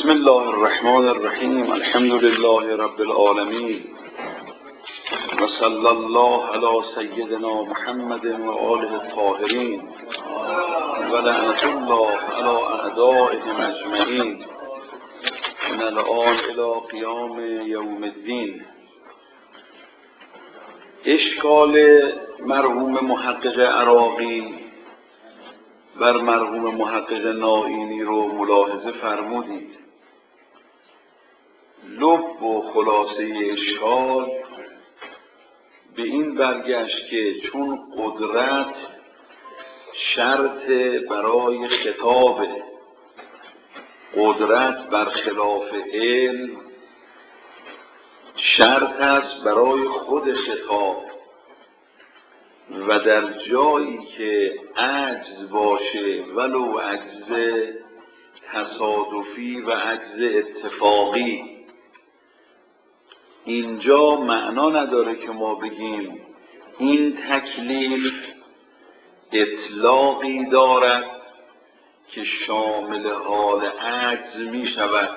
بسم الله الرحمن الرحیم. الحمد لله رب العالمین و صلی الله علی سیدنا محمد و آله الطاهرین و لعنت الله علی اعدائهم اجمعین من الآن الی قیام یوم الدین. اشکال مرحوم محقق عراقی بر مرحوم محقق نائینی رو ملاحظه فرمودید. لب و خلاصه اشکال به این برگشت که چون قدرت شرط برای خطاب، قدرت برخلاف علم شرط است برای خود خطاب، و در جایی که عجز باشه ولو عجز تصادفی و عجز اتفاقی، اینجا معنا نداره که ما بگیم این تکلیف اطلاقی دارد که شامل حال عجز می شود.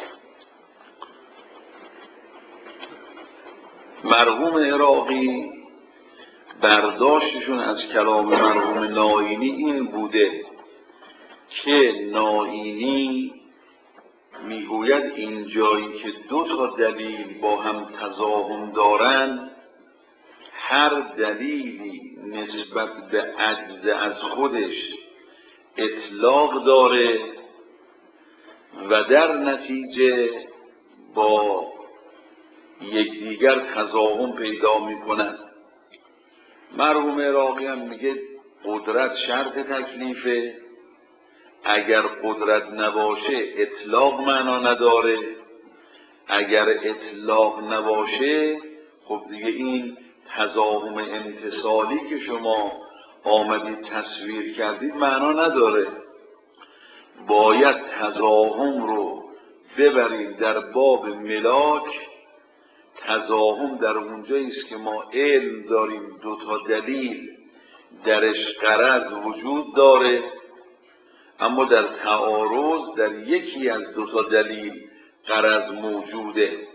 مرحوم عراقی برداشتشون از کلام مرحوم نائینی این بوده که نائینی میگوید این جایی که دو تا دلیل با هم تضاهم دارن، هر دلیلی نسبت به عجز از خودش اطلاق داره و در نتیجه با یکدیگر تضاهم پیدا میکنن. مرحوم عراقی هم میگه قدرت شرط تکلیفه، اگر قدرت نباشه اطلاق معنا نداره، اگر اطلاق نباشه خب دیگه این تضاهم امتصالی که شما آمدید تصویر کردید معنا نداره. باید تضاهم رو ببریم در باب ملاک. تضاهم در اونجایی است که ما علم داریم دو تا دلیل درش غرض وجود داره، اما در تعارض در یکی از دو تا دلیل غرض موجوده.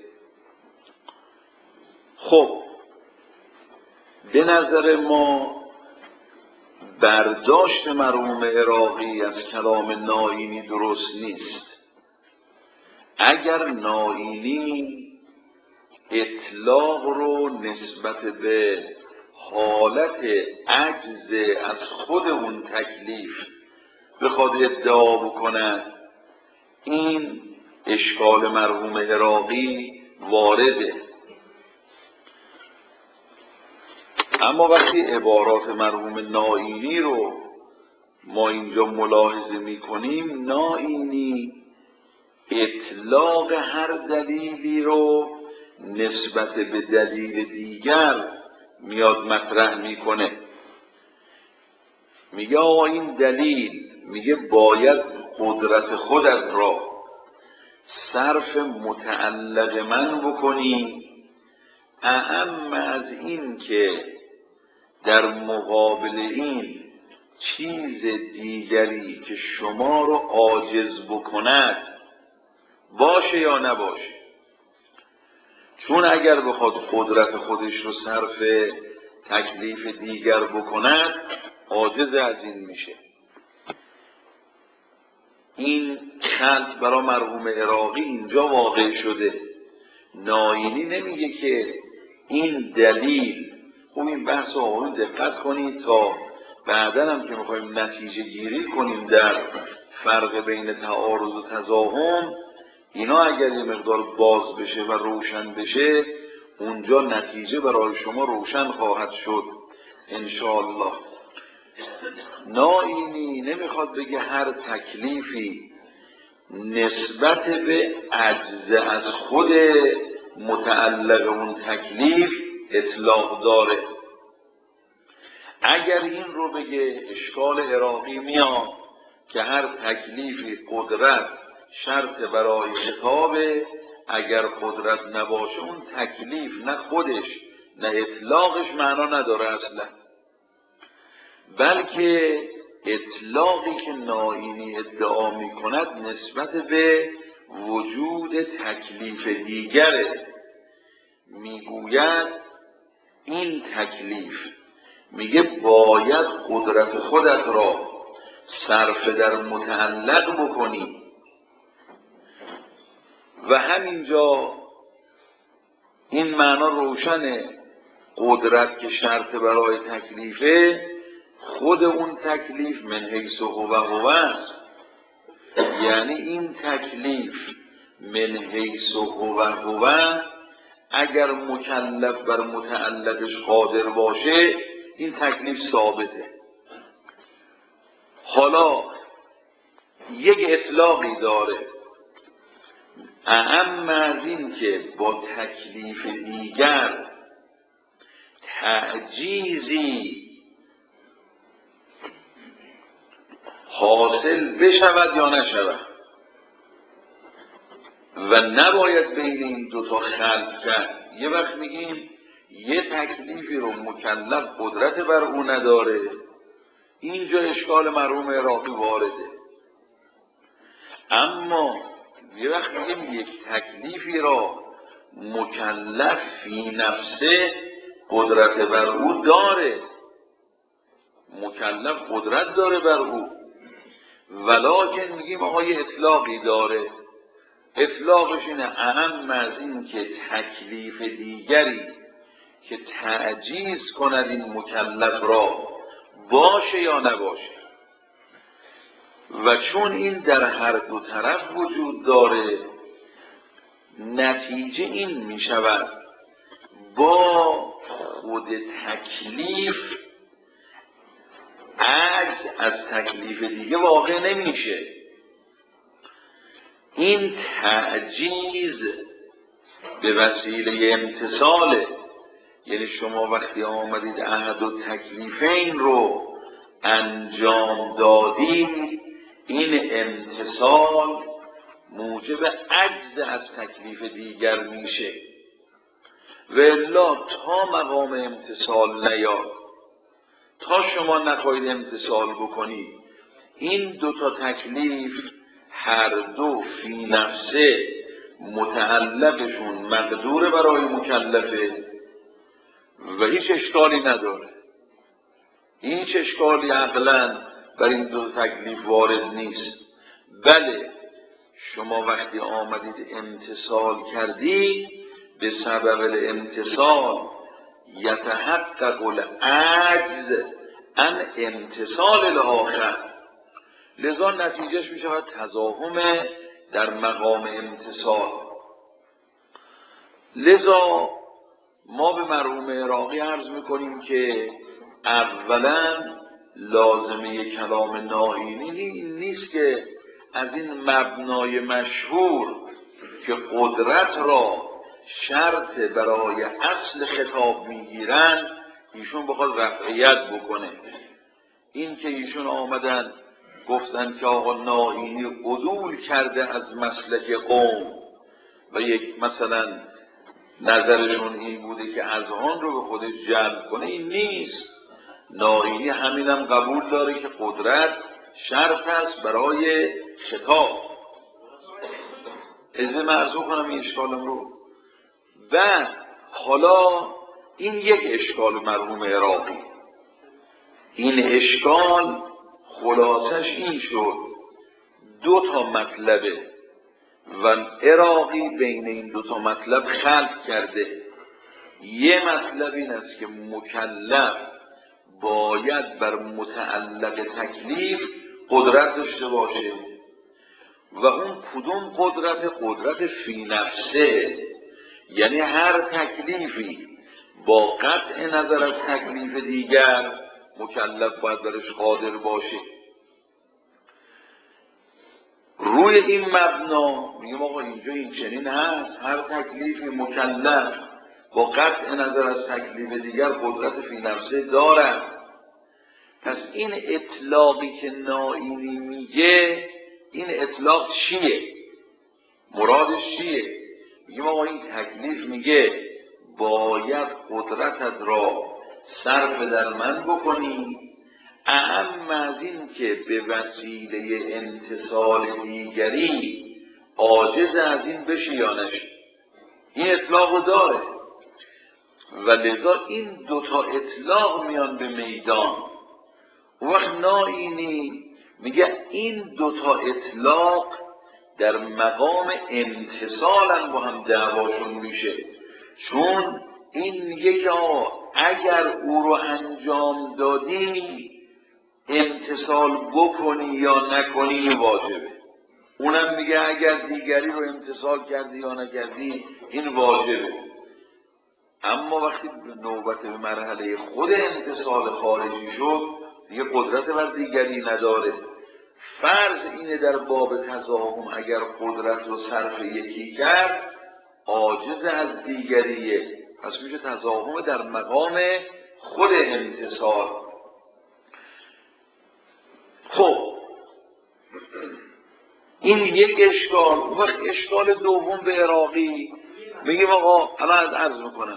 خب به نظر ما برداشت مرحوم عراقی از کلام نائینی درست نیست. اگر نائینی اطلاق رو نسبت به حالت عجز از خود اون تکلیف بخواد ادعا بکنه، این اشکال مرحوم عراقی وارده. اما وقتی عبارات مرحوم نائینی رو ما اینجا ملاحظه میکنیم، نائینی اطلاق هر دلیلی رو نسبت به دلیل دیگر میاد مطرح میکنه. میگه آقا این دلیل میگه باید قدرت خودت را صرف متعلق من بکنی، اهم از این که در مقابل این چیز دیگری که شما رو عاجز بکند باشه یا نباشه. چون اگر بخواد قدرت خودش رو صرف تکلیف دیگر بکند عاجز از این میشه. این خلط برای مرحوم عراقی اینجا واقع شده. نائینی نمیگه که این دلیل، خوب این بحث رو دقت کنید تا بعداً هم که میخوایم نتیجه گیری کنیم در فرق بین تعارض و تضاهم، اینا اگر یه مقدار باز بشه و روشن بشه اونجا نتیجه برای شما روشن خواهد شد انشاءالله. نائینی نمیخواد بگه هر تکلیفی نسبت به عجز از خود متعلق اون تکلیف اطلاق داره. اگر این رو بگه اشکال عراقی میاد که هر تکلیفی قدرت شرط برای خطابه، اگر قدرت نباشه اون تکلیف نه خودش نه اطلاقش معنا نداره اصلا، بلکه اطلاقی که نائینی ادعا می کند نسبت به وجود تکلیف دیگره. میگوید این تکلیف، میگه باید قدرت خودت را صرف در متعلق بکنی و همینجا این معنا روشنه. قدرت که شرط برای تکلیفه، خود اون تکلیف من حیث هو است. یعنی این تکلیف من حیث هو اگر مکلف بر متعلقش قادر باشه این تکلیف ثابته. حالا یک اطلاقی داره، اعم از این که با تکلیف دیگر تعجیزی حاصل بشود یا نشود و نباید بین این دوتا خلط کرد. یه وقت میگیم یه تکلیفی رو مکلف قدرت بر او نداره، اینجا اشکال مرحوم عراقی وارده. اما یه وقت میگیم یک تکلیفی را مکلف فی نفسه قدرت بر او داره، مکلف قدرت داره بر او، ولکن میگیم آقا یه اطلاقی داره. اطلاقش اینه اهم از این که تکلیف دیگری که تعجیز کند این مکلف را باشه یا نباشه. و چون این در هر دو طرف وجود داره، نتیجه این می شود با خود تکلیف عجز از تکلیف دیگه واقع نمیشه. این تعجیز به وسیله امتثاله. یعنی شما وقتی آمدید احد و تکلیفین رو انجام دادید، این امتثال موجب عجز از تکلیف دیگر میشه. و الا تا مقام امتثال نیاد، تا شما نخواهید امتثال بکنید، این دوتا تکلیف هر دو فی نفسه متعلقشون مقدور برای مکلفه و هیچ اشکالی نداره، هیچ اشکالی عقلا بر این دو تکلیف وارد نیست. بله شما وقتی آمدید امتثال کردید، به سبب الامتثال یتحقق العجز عن امتثال الاخر، لذا نتیجهش می شود تضاهم در مقام امتثال. لذا ما به مرحوم عراقی عرض میکنیم که اولا لازمه کلام ناهینی نیست که از این مبنای مشهور که قدرت را شرط برای اصل خطاب میگیرن ایشون بخواد رفعیت بکنه. این که ایشون آمدن گفتن که آقا ناهینی عدول کرده از مسلک قوم و یک مثلا نظرشون این بوده که اذهان رو به خودش جلب کنه، این نیست. ناهینی همینم قبول داره که قدرت شرط است برای خطاب. اجازه مرزو کنم این اشکالم رو. بعد حالا این یک اشکال مرحوم عراقی، این اشکال خلاصش این شد دو تا مطلبه و عراقی بین این دو تا مطلب خلط کرده. یه مطلب این است که مکلف باید بر متعلق تکلیف قدرت داشته باشه و اون کدوم قدرت؟ قدرت فی نفسه. یعنی هر تکلیفی با قطع نظر از تکلیف دیگر مکلف باید برش قادر باشه. روی این مبنا میگم آقا اینجا این چنین هست، هر تکلیفی مکلف با قطع نظر از تکلیف دیگر قدرت فی نفسه دارد. پس این اطلاقی که نائینی میگه، این اطلاق چیه؟ مرادش چیه؟ میگم آقا این تکلیف میگه باید قدرتت را صرف در من بکنی، اهم از این که به وسیله امتثال دیگری عاجز از این بشه یا نشه. این اطلاق داره و لذا این دوتا اطلاق میان به میدان. اون وقت نائینی میگه این دوتا اطلاق در مقام امتثالن با هم دعواشون میشه، چون این میگه که اگر او رو انجام دادی امتثال بکنی یا نکنی واجبه. اونم میگه اگر دیگری رو امتثال کردی یا نکردی این واجبه. اما وقتی نوبت به مرحله خود امتثال خارجی شد دیگه قدرت بر دیگری نداره. فرض اینه در باب تضاهم اگر قدرت رو صرف یکی کرد عاجز از دیگریه، پس میشه تضاهم در مقام خود امتثال. خب این یک اشکال. وقت اشکال دوم به عراقی میگیم آقا الان عرض میکنم.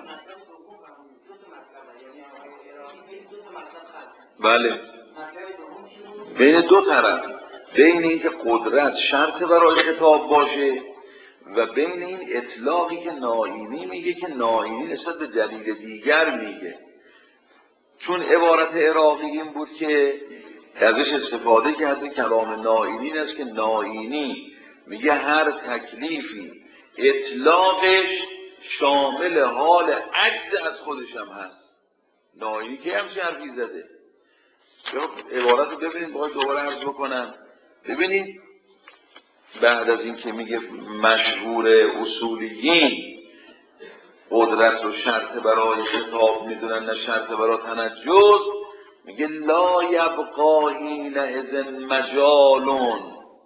بله بین دو طرف، بین اینکه قدرت شرط برای خطاب باشه و بین این اطلاقی که نائینی میگه که نائینی نسبت به دلیل دیگر میگه. چون عبارت عراقی این بود که ازش استفاده کرده کلام نائینی این است که نائینی میگه هر تکلیفی اطلاقش شامل حال عجز از خودش هم هست. نائینی که همچه حرفی زده؟ عبارت رو ببینید، باید دوباره عرض بکنم. ببینید بعد از این که میگه مشهور اصولیین قدرت رو شرط برای خطاب میدونن نه شرط برای تنجز، میگه لا یبقا حینئذ مجال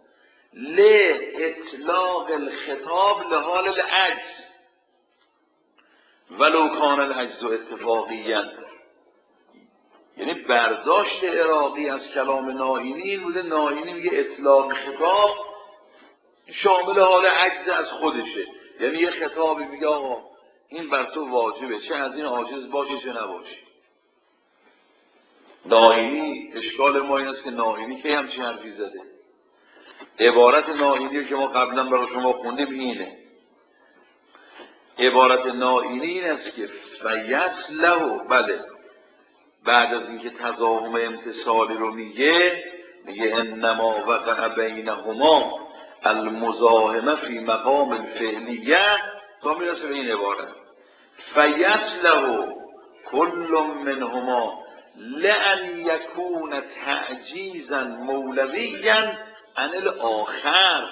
لاطلاق الخطاب لحال العجز ولو کان العجز اتفاقیا. یعنی برداشت عراقی از کلام نائینی این بوده، نائینی میگه اطلاق خطاب شامل حال عجز از خودشه، یعنی یه خطابی میگه آقا این بر تو واجبه، چه از این عاجز باشه چه نباشه. نائینی اشکال ما این است که نائینی که همچین حرفی زده. عبارت نائینی که ما قبلا برای شما خوندیم اینه. عبارت نائینی این است که فیصله، بله بعد از اینکه تضاهم امتثالی رو میگه انما وقع بینهما المزاحمه فی مقام الفعلیه تا میرسه به این عبارت فیصله کل منهما لأن یکون تعجیزا مولویا عن الاخر.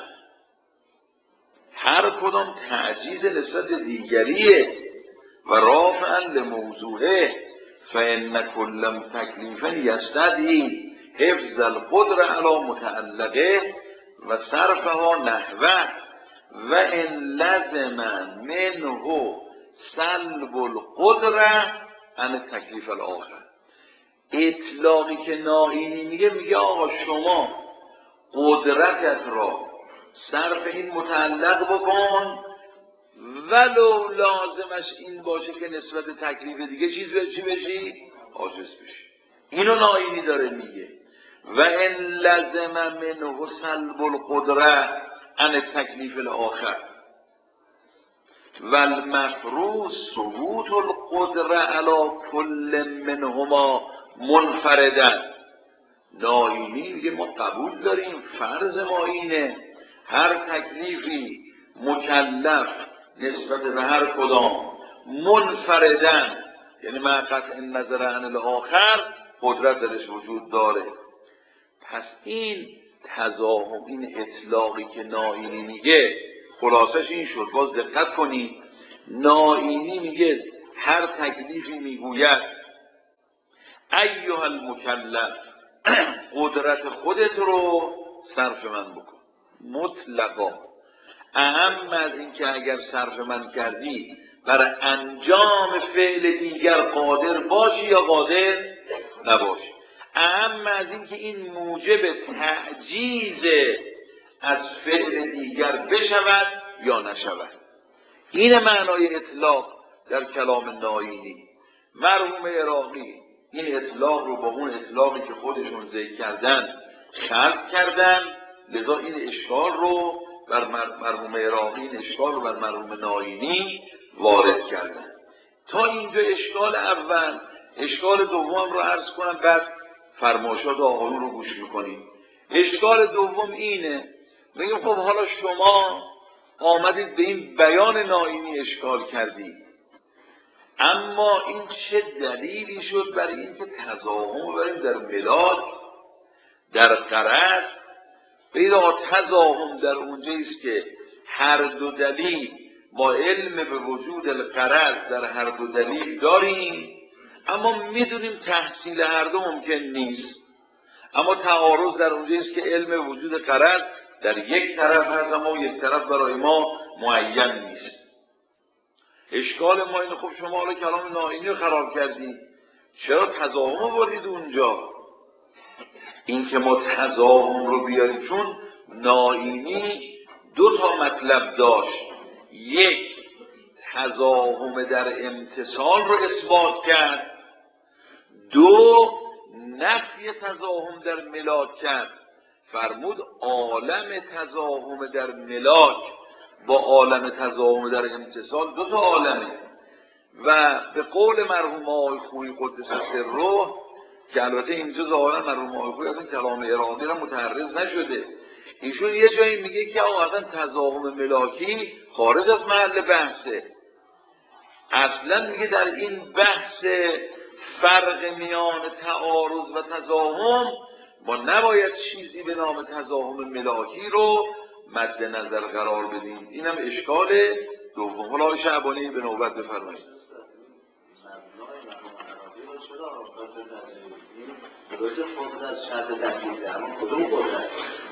هر کدام تعجیز نسبت دیگریه و رافعا لموضوعه فإن كل تکلیف یستدعی حفظ القدر علی متعلقه و صرفها نحوه و ان لزم منه سلب القدر عن تکلیف الاخر. اطلاقی که نائینی میگه آقا شما قدرتت را صرف این متعلق بکن ولو لازمش این باشه که نسبت تکلیف دیگه چی بشی؟ عاجز بشی. اینو نائینی داره میگه. و ان لزم منه سلب القدره عن تکلیف الاخر و المفروض ثبوت القدره علی کل منهما منفردا. نائینی میگه ما قبول داریم، فرض ما اینه هر تکلیفی مکلف نسبت به هر کدام منفردن، یعنی مع قطع نظر عن الاخر قدرت درش وجود داره. پس این تضاهم، این اطلاقی که نائینی میگه خلاصش این شد. باز دقت کنید، نائینی میگه هر تکلیفی میگوید ایها المکلف قدرت خودت رو صرف من بکن مطلقا، اهم از این که اگر صرف من کردی برای انجام فعل دیگر قادر باشی یا قادر نباشی، اهم از این که این موجب تعجیز از فعل دیگر بشود یا نشود. این معنای اطلاق در کلام نائینی. مرحوم عراقی این اطلاق رو با اون اطلاقی که خودشون ذکر کردن خلق کردن، لذا این اشکال رو بر مرحوم عراقی، این اشکال رو بر مرحوم ناینی وارد کردن. تا اینجا اشکال اول. اشکال دوم رو عرض کنم، بعد فرمایشات آقایون رو گوش میکنیم. اشکال دوم اینه، میگم خب حالا شما آمدید به این بیان ناینی اشکال کردید، اما این چه دلیلی شد برای اینکه تضاهم بریم در ملاک، در غرض؟ پیدا تضاهم در اونجاییست که هر دو دلیل با علم به وجود الغرض در هر دو دلیل داریم، اما میدونیم تحصیل هر دو ممکن نیست. اما تعارض در اونجاییست که علم وجود غرض در یک طرف هست اما یک طرف برای ما معین نیست. اشکال ما اینه، خب شما حالا کلام ناینی رو خراب کردید، چرا تضاهم بردید اونجا؟ این که ما تضاهم رو بیاریم، چون ناینی دو تا مطلب داشت. یک، تضاهم در امتصال رو اثبات کرد. دو، نفی تضاهم در ملاک کرد. فرمود عالم تضاهم در ملاک با عالم تضاهم در امتصال دو تا عالمه. و به قول مرحوم آقای خویی قدس سره، که البته اینجا ظاهرا مرحوم آقای خویی اصلا کلام عراقی را متعرض نشده، ایشون یه جایی میگه که آقا اصلا تضاهم ملاکی خارج از محل بحثه. اصلا میگه در این بحث فرق میان تعارض و تضاهم ما نباید چیزی به نام تضاهم ملاکی رو مد نظر قرار بدیم. اینم اشکال دوم. حالا شعبانی به نوبت بفرمایید. درسته قدرت شرط تکلیفه، اما کدوم قدرت؟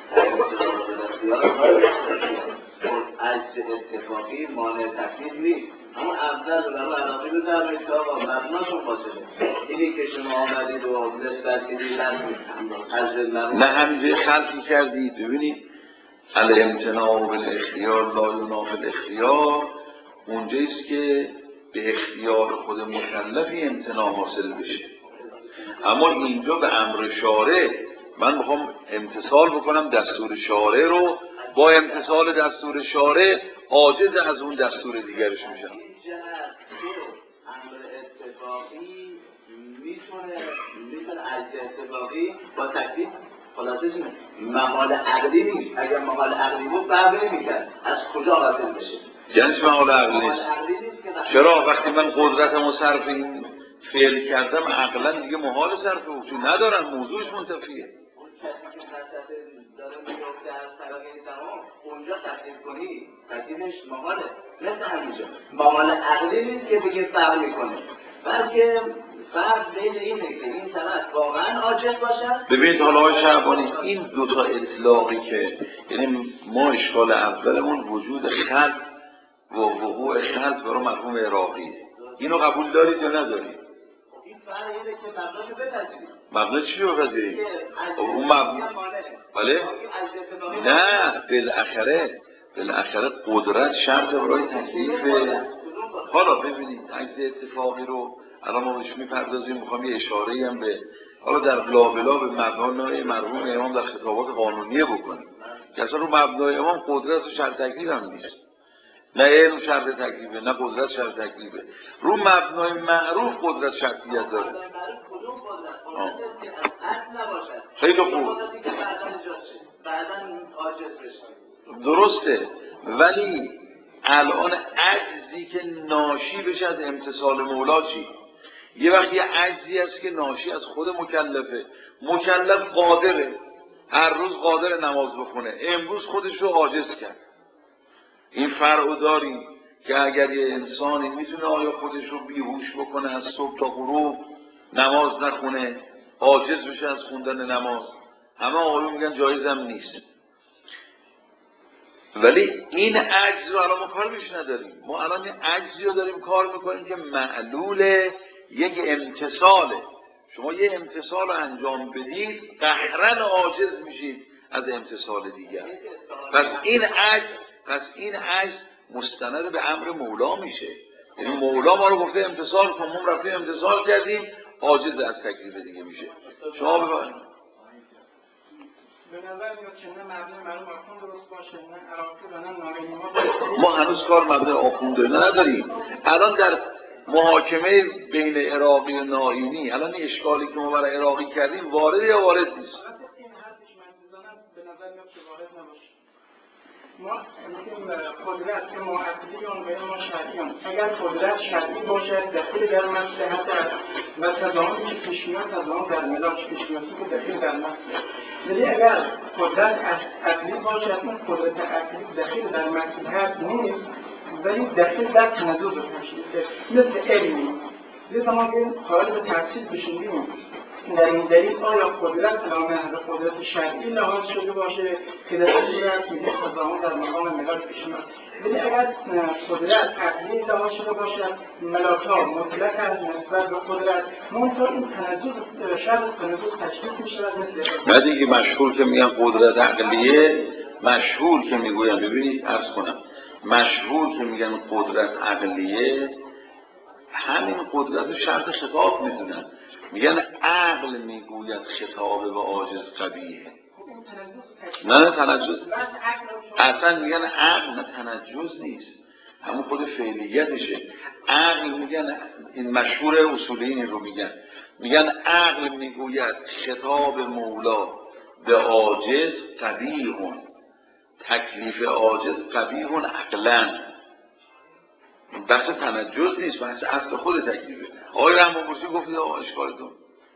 از اتفاقی مانع تکلیف نیست، اما افضل رو عراقی رو در که آقا مبناشون فاصله. اینی که شما آمدید و نسبت کردید نه همینجای خلقی کردید. ببینید الامتناع بالاختیار لا ینافی الاختیار، اونجاییست که به اختیار خود مکلفی امتناع حاصل بشه. اما اینجا به امر شارع، من میخوام امتثال بکنم دستور شارع رو، با امتثال دستور شارع عاجز از اون دستور دیگرش میشم. این جهت امر اتفاقی میتونه عجز اتفاقی با تکلیف خلاصه اینه، محال عقلی نیست. اگر محال عقلی بود فرق نمی‌کرد از کجا حاصل بشه. یعنی محال عقلی نیست. چرا وقتی من قدرتمو صرف این فعل کردم عقلا دیگه محال صرف او، چون ندارم، موضوعش منتفیه. اون کسی که مسئله داره میفته از طرف این تمام اونجا تکلیف کنی، تکلیفش محاله. مثل همینجا محال عقلی نیست که بگه فرق میکنه، بلکه فرق بین اینه که این طرف واقعا عاجز باشد. ببینید حالا آقای شعبانی، این دوتا اطلاقی که یعنی ما اشکال اولمون وجود خلق و وقوع خلق برای مرحوم عراقی، اینو قبول دارید یا ندارید؟ این فرق اینه که مبناشو بپذیرید. مبنا چی رو بپذیرید؟ اون مبنا بله؟ نه، بالاخره قدرت شرط برای تکلیفه. حالا ببینید عجز اتفاقی رو الان ما بهش میپردازیم، میخوام یه اشاره‌ای هم به حالا در لابلا به مبنای مرحوم امام در خطابات قانونیه بکنیم که اصلا رو مبنای امام قدرت و شرط تکلیف هم نیست. نه علم شرط تکلیفه، نه قدرت شرط تکلیفه. رو مبنای معروف قدرت شرطیت داره. خیلی خوب، درسته، ولی الان عجزی که ناشی بشه از امتثال مولا چی؟ یه وقتی عجزی است که ناشی از خود مکلفه. مکلف قادره، هر روز قادر نماز بخونه، امروز خودش رو عاجز کرد. این فرق داریم که اگر یه انسانی میتونه آیا خودش رو بیهوش بکنه از صبح تا غروب نماز نخونه، عاجز بشه از خوندن نماز، همه آقایون میگن جایزم نیست. ولی این عجز رو الان ما کار بهش نداریم. ما الان این عجزی رو داریم کار میکنیم که معلول یک امتثاله. شما یه امتثال رو انجام بدید قهرن عاجز میشید از امتثال دیگر. پس این عجز مستند به امر مولا میشه. یعنی مولا ما رو گفته امتثال کن، ما رفتیم امتثال کردیم، عاجز از تکلیف دیگه میشه. شما بفرمایید. به نظر میاد که نه مبنای مرحوم آخوند درست باشه، نه عراقی و نه ناینی. ما هنوز کار مبنای آخوند نداریم. الان در محاکمه بین عراقی و ناینی الان این اشکالی که ما برای عراقی کردیم وارد یا وارد نیست؟ این حرفش من میزنم به نظر میاد که وارد نباشه. ما میگیم قدرت که معدلی غیر ما شرعیان، اگر قدرت شرعی باشد دخیل در مصلحت است و تضامنی که پیش میاد تضامن در ملاک پیش میاد که دخیل در مصلحت. ولی اگر قدرت عقلی باشد این قدرت عقلی دخیل در مصلحت نیست ولی دخیل در تنزل رو تشکیل کرد، مثل علمی. لذا ما بیاییم قائل به تفصیل بشیم در این دلیل آیا قدرت به محض قدرت شرعی لحاظ شده باشه که در صورت میگه تضامن در مقام ملاک پیش میاد. ولی اگر قدرت عقلی لحاظ شده باشد ملاک‌ها مطلق از نسبت به قدرت منتها این تنزل شرط تنزل تشکیل میشود مثل نه دیگه مشهور که میگن قدرت عقلیه، مشهور که میگوین ببینید عرض کنم مشهور که میگن قدرت عقلیه همین قدرت شرط خطاب میدونن، میگن عقل میگوید خطاب و عاجز قبیه. نه تنجز اصلا میگن عقل نه تنجز نیست، همون خود فعلیتشه. عقل میگن این مشهور اصولین رو میگن عقل میگوید خطاب مولا به عاجز قبیحون، تکلیف عاجز قبیحون عقلن. این بحث تنجز نیست، بحث اصل خود تکلیفه. آقای رحم‌المرسی گفتید آقا اشکالتون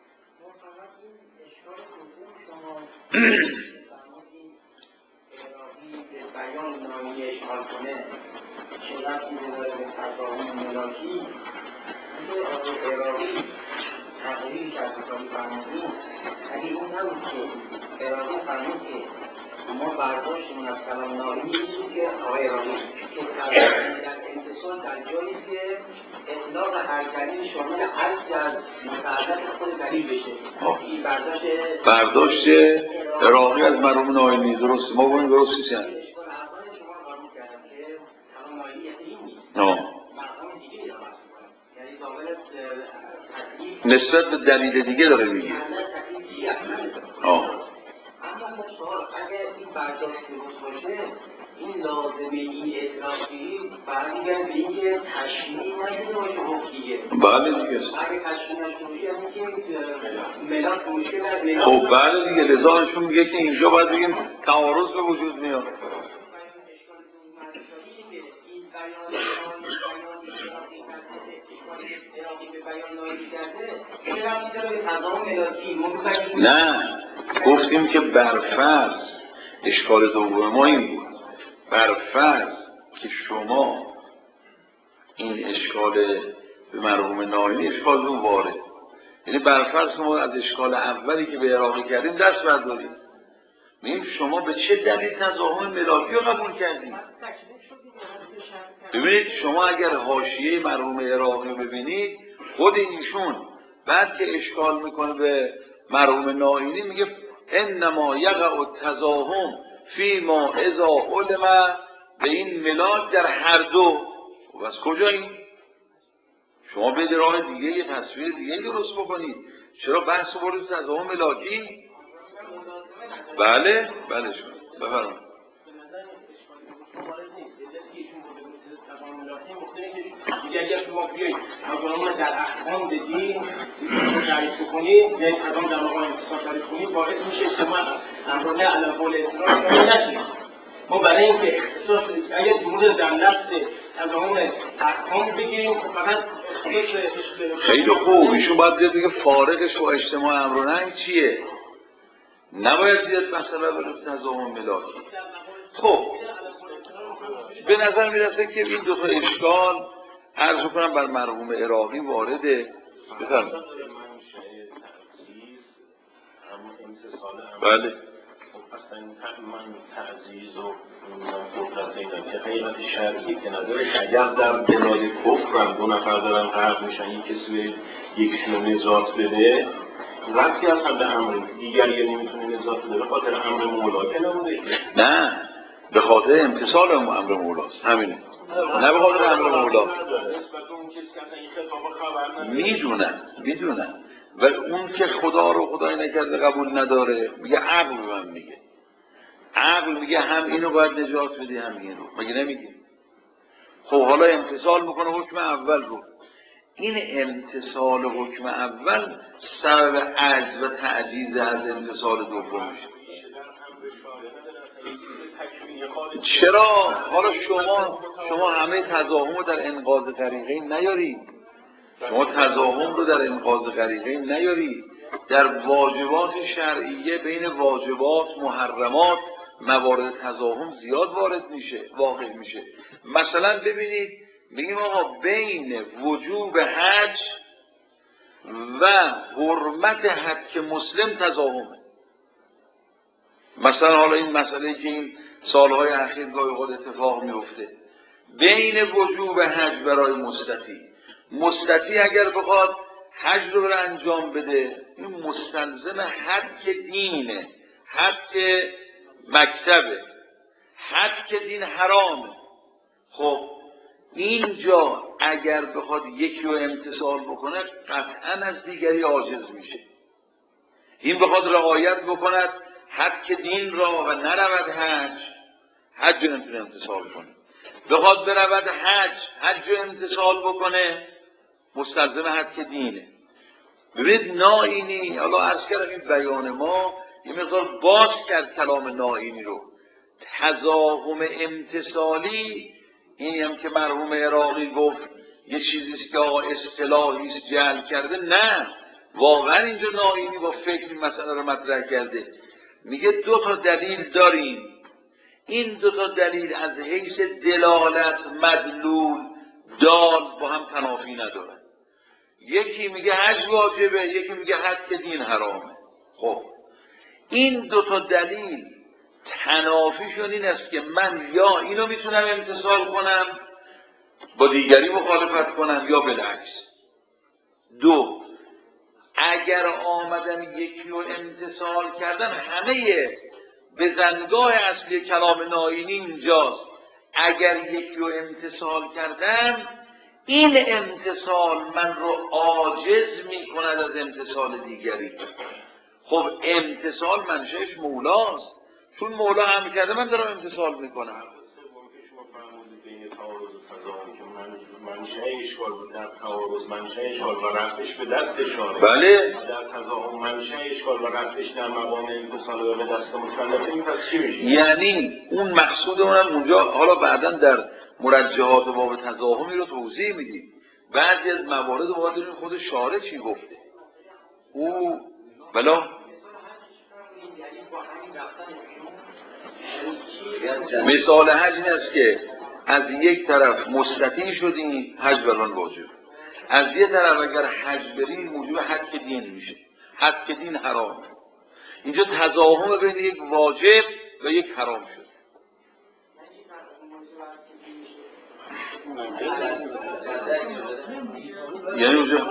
بیان نامی اشغال کنه چه رفتی داره به تضامن ملاکی اینکه آقای عراقی تغییری که از کاری فرمودیم ولی اون نبود که عراقی فرمود که ما برداشتمون از کلام نامی نیست که آقای عراقی که تضامن در انتصال در جایی که اطلاق هر دلیل شامل عرضی از مساعدت خود دلیل بشه. این برداشت عراقی از مرحوم ناینی درسته، ما بودیم درست نیست یعنی نسبت به دلیل دیگه داره میگه. اما مشتاق اگر این برداشت درست باشه این لازمه این اطلاقی برمیگرد به اینکه تشریعی نشده باشه حکمیه. بله دیگه. اگه تشریعی نشده باشه یعنی که ملاک مشکل در ملاک. خب بله دیگه، لذاهشون میگه که اینجا باید بگیم تعارض به وجود میاد. نه گفتیم که برفرض اشکال دوم ما این بود، برفرض که شما این اشکال به مرحوم ناینی اشکال دون وارد، یعنی برفرض ما از اشکال اولی که به عراقی کردیم دست برداریم، میگیم شما به چه دلیل تضامن ملاکی رو قبول کردیم؟ ببینید شما اگر حاشیه مرحوم عراقی رو ببینید خود ایشون بعد که اشکال میکنه به مرحوم ناینی میگه انما یقع التضاهم فی ما اذا علم، به این ملاک در هر دو. و از کجا این؟ شما به راه دیگه یه تصویر دیگه درست بکنید، چرا بحث بردید تضاهم ملاکی؟ بله بله شما بفرمایید. اگر شما بیایید تضامن در احکام دین تعریف کنید، یعنی تضامن در مقام انتصال تعریف کنید، باعث میشه اجتماع امرانه علی قول اطلاق نشید. ما برای اینکه اختصاص اگر جمهور در نفس تضامن احکام بگیریم فقط خیلی خوب، ایشون باید بیاد بگه فارقش با اجتماع امرانه چیه؟ نباید بیاد مثلا به تضامن ملاکی. خب به نظر میرسه که این دو تا اشکال عرض کنم بر مرحوم عراقی وارده. بفرمایید. بله. من تعزیز و قدرت اینا که غیرت شرعی که نداره، اگر در بلاد کفر هم دو نفر دارن غرق میشن یک کسی یکشون رو نجات بده، ربطی اصلا به امر دیگر یه نمیتونه نجات بده، به خاطر امر مولا که نبوده. نه به خاطر امتصال امر مولاست، همینه، نه به خاطر امر مولا. میدونن و اون که خدا رو خدای نکرده قبول نداره میگه عقل به من میگه، عقل میگه هم اینو باید نجات بدی هم اینو، مگه نمیگه؟ خب حالا امتثال میکنه حکم اول رو. این امتثال حکم اول سبب عجز و تعجیز از امتثال دوم میشه. چرا؟ حالا شما همه تضاهم رو در انقاذ غریقین نیارید، شما تضاهم رو در انقاذ غریقین نیارید. در واجبات شرعیه بین واجبات محرمات موارد تضاهم زیاد وارد میشه، واقع میشه. مثلا ببینید میگیم آقا بین وجوب حج و حرمت حج مسلم تضاهمه. مثلا حالا این مسئله که این سالهای اخیر گاهی اوقات اتفاق میفته بین وجوب حج برای مستطیع اگر بخواد حج رو انجام بده، این مستلزم حج دینه، حج مکتبه، حج دین حرامه. خب اینجا اگر بخواد یکی رو امتثال بکنه قطعا از دیگری عاجز میشه. این بخواد رعایت بکند حج دین را و نرود حج رو نمیتونه امتثال کنه. بخواد برود حج رو امتثال بکنه مستلزم حج دینه. ببینید نائینی، حالا عرض کردم این بیان ما یه مقدار باز کرد کلام نائینی رو. تضاهم امتثالی اینی هم که مرحوم عراقی گفت یه چیزیست که آقا اصطلاحی است جعل کرده، نه واقعا اینجا نائینی با فکر این مسئله رو مطرح کرده. میگه دو تا دلیل داریم، این دو تا دلیل از حیث دلالت مدلول دال با هم تنافی ندارن. یکی میگه حج واجبه، یکی میگه حج دین حرامه. خب این دو تا دلیل تنافیشون این است که من یا اینو میتونم امتثال کنم با دیگری مخالفت کنم یا بالعکس. دو، اگر آمدم یکی رو امتثال کردم، همه بزنگاه اصلی کلام نائینی اینجاست، اگر یکی رو امتثال کردم این امتثال من رو عاجز می کند از امتثال دیگری. خب امتثال منشأش مولاست، چون مولا هم کرده من دارم امتثال میکنم. منشأ اشکال در تعارض، منشأ اشکال و رفتش به دست اشاره. بله. در تضاهم منشأ اشکال و رفتش در مقام امتثال و به دست مکلف، این پس چی میشه؟ یعنی اون مقصود اونم اونجا حالا بعداً در مرجحات باب تضاهمی رو توضیح میدیم. بعضی از موارد باید ببینیم خود شارع چی گفته. او بلا مثال حج این است که از یک طرف مستطیع شدیم حج بران واجب، از یک طرف اگر حج بریم موجب حج دین میشه، حج دین حرام. اینجا تضاهم بین یک واجب و یک حرام شد. یعنی اونجا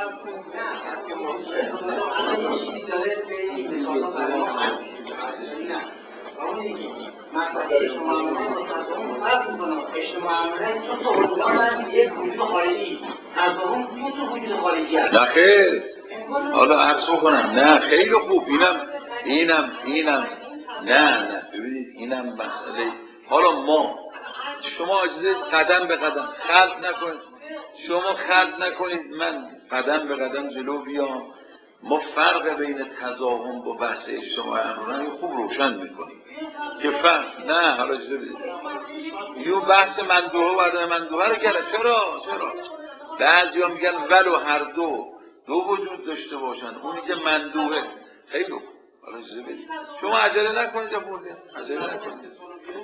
نه خیر، حالا عرض کنم نه خیلی خوب، اینم نه ببینید اینم مسئله. حالا شما اجازه قدم به قدم خلق نکنید، شما خلق نکنید من قدم به قدم جلو بیام. ما فرق بین تضاهم با بحث اجتماع امرانه خوب روشن میکنیم که نه حالا اجازه بدید یو بحث مندوه و عدم مندوه رو کرده. چرا؟ بعضی ها میگن ولو هر دو وجود داشته باشن، اونی که مندوه. خیلی خوب، حالا اجازه بدید شما عجله نکنید، عجله نکنید.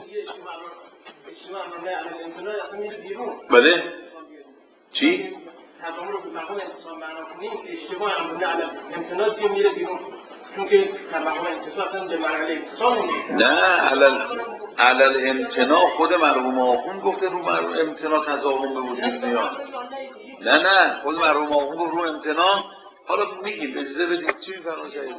بله چی؟ تضاهم رو به مقام امتثال معنا کنیم اشتباه امرونه علی امتناع دیگه میره بیرون، چون که مقام امتثال اصلا به مرحله امتثال نمیره. نه علل امتناع خود مرحوم آخوند گفته رو امتناع تضاهم به وجود میاد. نه خود مرحوم آخوند گفت رو امتناع. حالا میگیم اجازه بدید چی میفرما شاید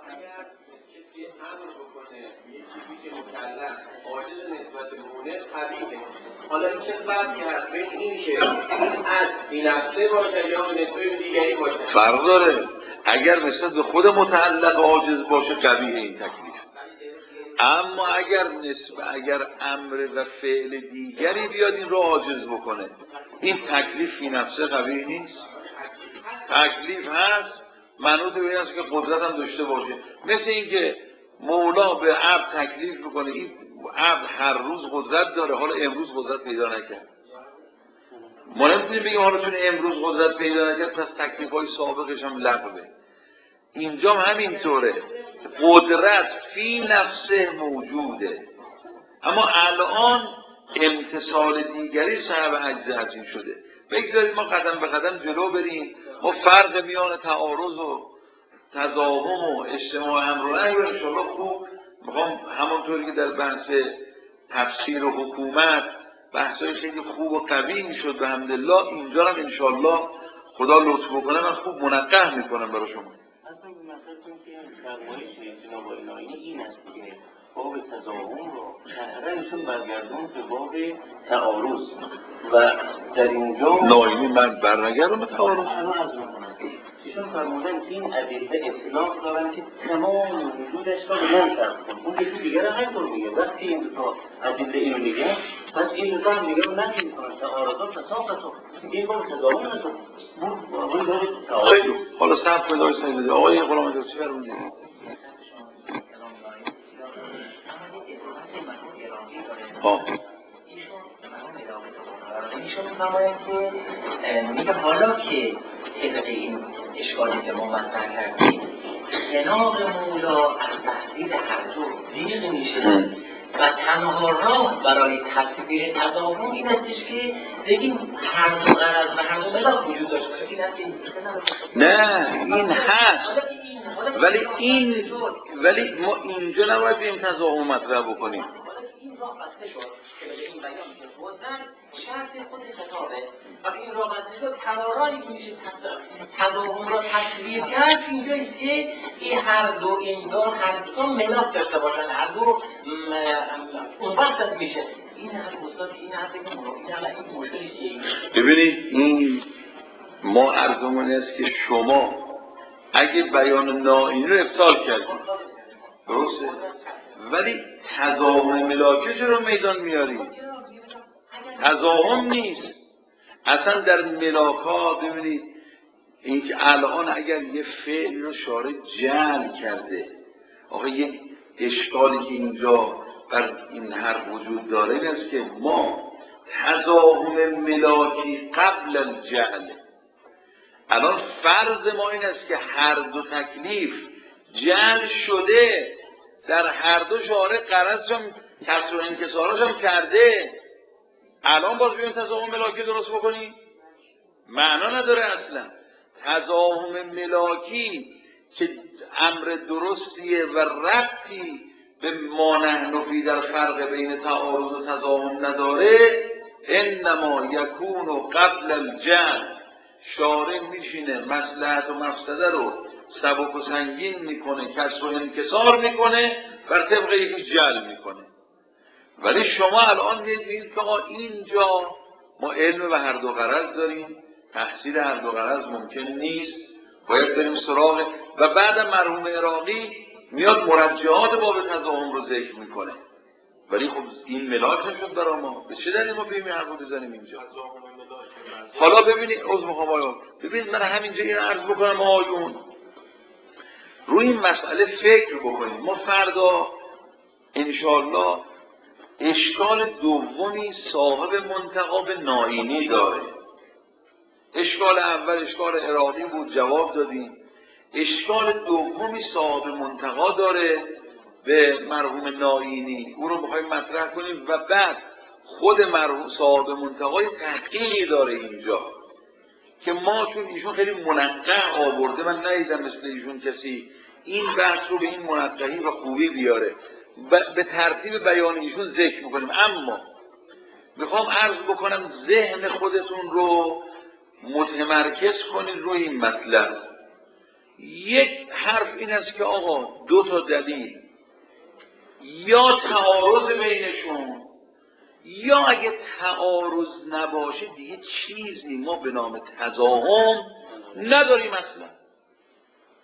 حالا این چه فرقی هست بین این که این از بی نفسه باشه یا به نسبه دیگری باشه؟ فرق داره. اگر نسبت به خود متعلق عاجز باشه قبیح این تکلیف. اما اگر امر و فعل دیگری بیاد این رو عاجز بکنه، این تکلیف فی نفسه قبیح نیست. تکلیف هست، منوط به این است که قدرت هم داشته باشه. مثل اینکه مولا به عبد تکلیف میکنه، این عبد هر روز قدرت داره، حالا امروز قدرت پیدا نکرد. ما نمیتونیم بگیم حالا چون امروز قدرت پیدا نکرد پس تکلیف های سابقش هم لغوه. اینجا هم همینطوره، قدرت فی نفسه موجوده، اما الان امتصال دیگری صاحب عجز عظیم شده. بگذارید ما قدم به قدم جلو بریم. ما فرق میان تعارض و تضاهم و اجتماع امر و نهی رو انشاءالله خوب میخوام همونطوری که در بحث تفسیر و حکومت بحثای خیلی خوب و قوی میشد به حمدالله، اینجا هم انشاءالله خدا لطف بکنه من خوب منقح میکنم برای شما. اصلا به مثلا که فرمایش جناب الهی این است که باب تضاهم رو شرعاً برگردون به باب تعارض و در اینجا ناینی من برنگردم تعارض. الان عرض میکنم ایشون فرمودن این ادله اطلاق دارن که تمام وجودش را به من صرف کن. اون یکی دیگر هم همینطور میگه. وقتی این دو ادله اینو میگه پس این دو هم دیگه رو نفی میکنن. تعارضات تصاقصا این باب تضاهم نشد. اون داره تعارض. حالا صرف پیدای سیده آقای غلام دار چی فرمودید؟ ایشون می‌فرمایند که میگه حالا که طبق این اشکالی که ما مطرح کردیم جناب مولا از تحصیل هر دو دیق میشه و تنها راه برای تصویر تضاهم این هستش که بگیم هر دو غرض و هر دو ملاک وجود داشته باشه. این هست که نه این هست، ولی ما اینجا نباید بیم تضاهم مطرح بکنیم. این راه بسته شد که به این بیان که بودن شرط خود خطابه و این راه بسته شد قرارایی که میشه تضاهم را تصویر کرد اینجاییست که این هر دو ملاک داشته باشن، هر دو اون وقت میشه. این هر استاد این حرف این مشکلی که ببینید این ما عرضمون است که شما اگه بیان ناینی رو ابطال کردید درسته، ولی تضاهم ملاکه چرا میدان میاری؟ تضاهم نیست اصلا در ملاکا. ببینید اینکه الان اگر یه فعل رو شارع جعل کرده، آخه یک اشکالی که اینجا بر این حرف وجود داره این است که ما تضاهم ملاکی قبل الجعل، الان فرض ما این است که هر دو تکلیف جعل شده، در هر دو شارع غرضشم کسر و انکساراشم کرده، الان باز بیایم تضاهم ملاکی درست بکنیم؟ معنا نداره اصلا. تضاهم ملاکی که امر درستیه و ربطی به ما نحن فی در فرق بین تعارض و تضاهم نداره، انما یکون قبل الجعل. شارع میشینه مصلحت و مفسده رو سبک و سنگین میکنه، کسر و انکسار میکنه، بر طبق یکی جعل میکنه. ولی شما الان میدونید که اینجا ما علم به هر دو غرض داریم، تحصیل هر دو غرض ممکن نیست، باید بریم سراغ. و بعد مرحوم عراقی میاد مرجعات باب تضاهم رو ذکر میکنه. ولی خب این ملاک نشد برای ما، به چه دلیل ما بیاییم حرف رو بزنیم اینجا؟ حالا ببینید ببینید من همینجا این عرض بکنم آیون روی این مسئله فکر بکنیم. ما فردا انشاءالله اشکال دومی صاحب منتقاب ناینی داره. اشکال اول اشکال عراقی بود، جواب دادیم. اشکال دومی صاحب منتقا داره به مرحوم ناینی، اون رو میخوایم مطرح کنیم و بعد خود مرحوم صاحب منتقای تحقیقی داره اینجا که ما چون ایشون خیلی منقح آورده، من ندیدم مثل ایشون کسی این بحث رو به این منقحی و خوبی بیاره، به ترتیب بیان ایشون ذکر میکنیم. اما میخوام عرض بکنم ذهن خودتون رو متمرکز کنید روی این مطلب. یک حرف این است که آقا دو تا دلیل یا تعارض بینشون، یا اگه تعارض نباشه دیگه چیزی ما به نام تضاهم نداریم اصلا.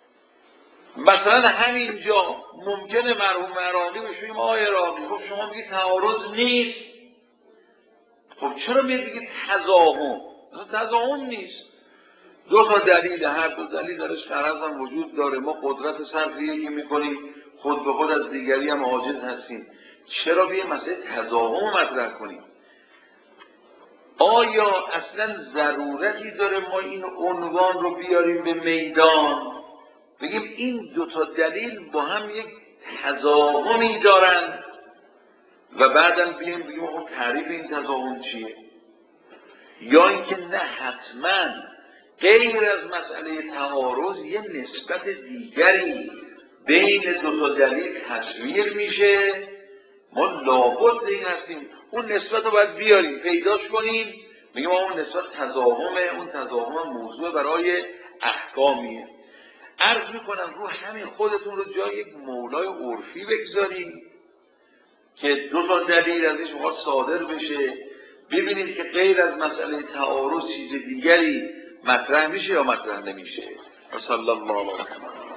مثلا همینجا ممکنه مرحوم عراقی بشویم آقای عراقی خب شما میگید تعارض نیست، خب چرا میگید تضاهم؟ تضاهم نیست. دو تا دلیل، هر دو دلیل درش غرض وجود داره. ما قدرت صرفی یکی میکنیم، خود به خود از دیگری هم عاجز هستیم. چرا بیه مسئله تضاهم مطرح کنیم؟ آیا اصلا ضرورتی داره ما این عنوان رو بیاریم به میدان بگیم این دو تا دلیل با هم یک تضاهمی دارن و بعدم بیایم بگیم خب تعریف این تضاهم چیه؟ یا اینکه نه حتما غیر از مسئله تعارض یه نسبت دیگری بین دو تا دلیل تصویر میشه، ما لابد این هستیم اون نسبت رو باید بیاریم پیداش کنیم، میگیم اون نسبت تضاهمه، اون تضاهم موضوع برای احکامیه. عرض میکنم رو همین خودتون رو جای یک مولای عرفی بگذارید که دو تا دلیل ازش میخواد صادر بشه، ببینید که غیر از مسئله تعارض چیز دیگری مطرح میشه یا مطرح نمیشه. صلی الله علیه و